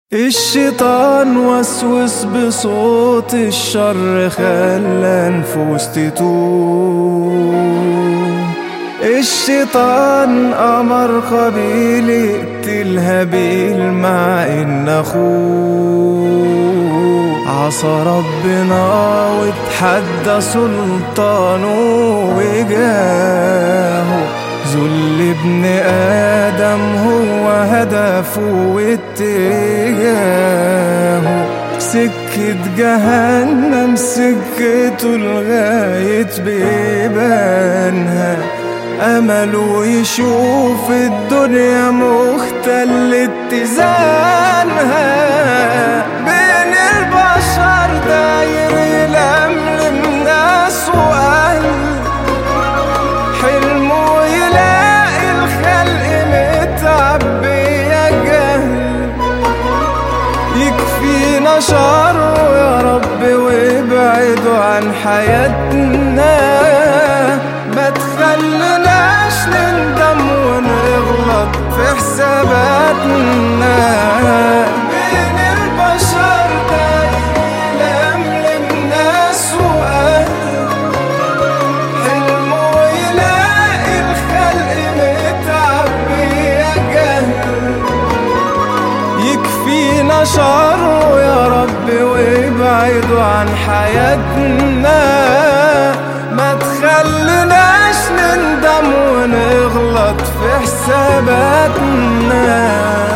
الشيطان وسوس بصوت الشر خلى نفوس تتوب. الشيطان أمر قابيل يقتل هابيل مع إن أخوه عصى ربنا واتحدى سلطانه وجاهه. ذل ابن آدم هو هدفه واتجاهه. سكة جهنم سكته لغاية بيبانها. أمله يشوف الدنيا مختل اتزانها. بين البشر داير يلملم ناس وأهل. حلمه يلاقي الخلق متعبية جهل. يكفينا شره يا رب وابعده عن حياتنا. ما تخلناش نندم ونغلط في حساباتنا. بين البشر داير يلملم ناس وأهل. حلمه يلاقي الخلق متعبية جهل. يكفينا شره يا رب وابعده عن حياتنا. ما تخلناش نندم ونغلط في حساباتنا.